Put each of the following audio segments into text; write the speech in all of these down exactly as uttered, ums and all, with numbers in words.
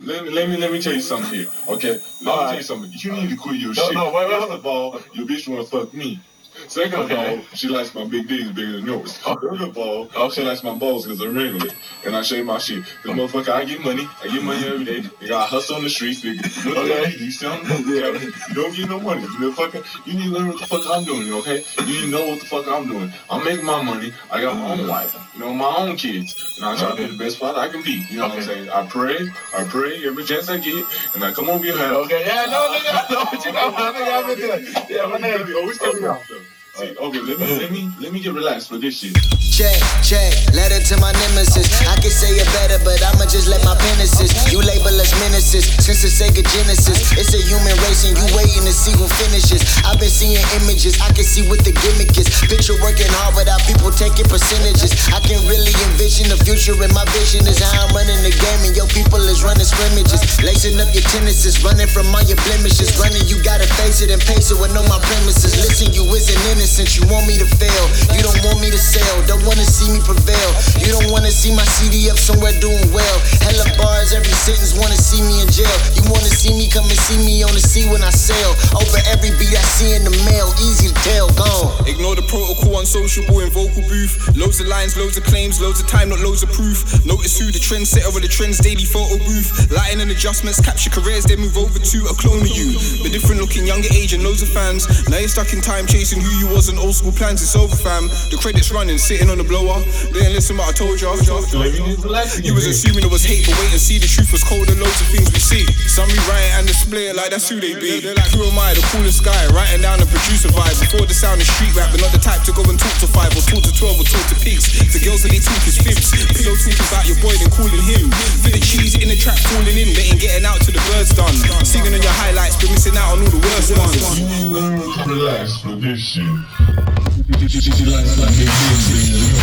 Let me let me let me tell you something here, okay? Let me All tell right. you something. You need to quit your No, shit. no, wait, wait, First wait. of all, your bitch wanna fuck me. Second of Okay. all, she likes my big dick is bigger than yours. Third of all, Okay. she likes my balls because they're regular. And I shave my shit. Cause motherfucker, I get money. I get money every day. You gotta hustle on the streets, nigga. You know Okay. what you see on the You don't get no money. You know, fucking, you need to learn what the fuck I'm doing, okay? You need to know what the fuck I'm doing. I'm making my money. I got my own wife. You know, my own kids. And I try to be the best father I can be. You know what I'm Okay. saying? I pray. I pray every chance I get. And I come over your house. Okay, yeah, no, nigga, I know what you know, my nigga, I've been there. Yeah, my nigga, Always cut me off, though. See, okay, let me let me let me get relaxed for this shit. Check, check, letter to my nemesis. I can say it better, but I'ma just let my pen assist. You label us menaces since the Sega Genesis. It's a human race and you waiting to see who finishes. I've been seeing images, I can see what the gimmick is. Picture working hard without people taking percentages. I can really envision the future and my vision is how I'm running the game and your people is running scrimmages. Lacing up your tendencies, running from all your blemishes. Running, you gotta face it and pace it with no my premises. Listen, you isn't innocent, you want me to fail. You don't want me to sell, don't wanna see me prevail. You don't wanna see my C D up somewhere doing well. Hella bars, every sentence wanna see me in jail. You wanna see me, come and see me on the sea when I sail. Over every beat I see in the mail, easy to tell, gone. Ignore the protocol, unsociable in vocal booth. Loads of lines, loads of claims, loads of time, not loads of proof. Notice who the trendsetter with the trends daily photo booth. Lighting and adjustments, capture careers, they move over to a clone of you. The different looking, younger age and loads of fans. Now you're stuck in time chasing who you was and old school plans, it's over fam. The credits running, sitting on the blower. They ain't listen what I told you. You was assuming it was hate, but wait and see, the truth was cold and loads of things we see. Some rewrite and display it like that's who they be. Like who am I, the coolest guy, writing down a producer vibe. Before the sound of street rap, but not the type to go and talk to five or talk to twelve or talk to pigs. The girls that they talk is fibs. Pillow talking about your boy then calling him. Feel the cheese in the trap falling in, they ain't getting out till the birds done. Singing on your highlights, but missing out on all the worst ones. You need to learn to relax for this shit. She likes my big dick, you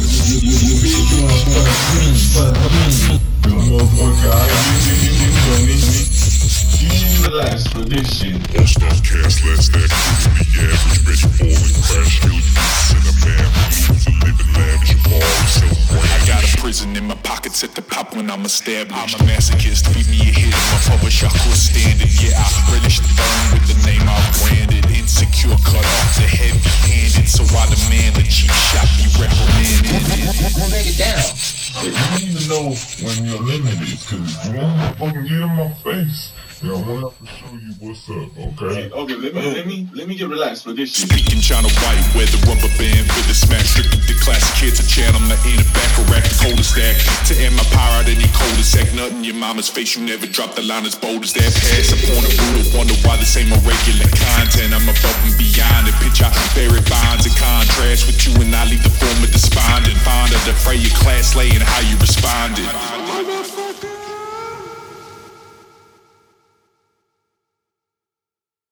motherfucker, I you need to relax for this shit. All stuff cast less than the average bitch fall and crash, kill you in a man who's a living lavish ball so bright. I got a prison in my pockets at the pop when I'm established. I'm a masochist, feed me a hit in my publisher, I could stand it. Yeah, I relish the burn with the name I've branded. Insecure, cut off the heavy-handed, so I demand the cheap shot be reprimanded. Break it down. You need to know when your limit is, cause you won't fucking get in my face. You know, I want to show you what's up, okay? Okay, let me let me let me get relaxed for this shit. Speaking China White, wear the rubber band for the smack. Stripping the classic kids, a channel, my in the back, a rack, the coldest stack. To end my power out any coldest sack. Nothing in your mama's face, you never drop the line as bold as that. Pass upon the brutal, wonder why this ain't my regular content. I'm above and beyond it. Pitch out buried bonds in contrast with you, and I leave the form of despondent. Fond of the fray, your class lay and how you responded.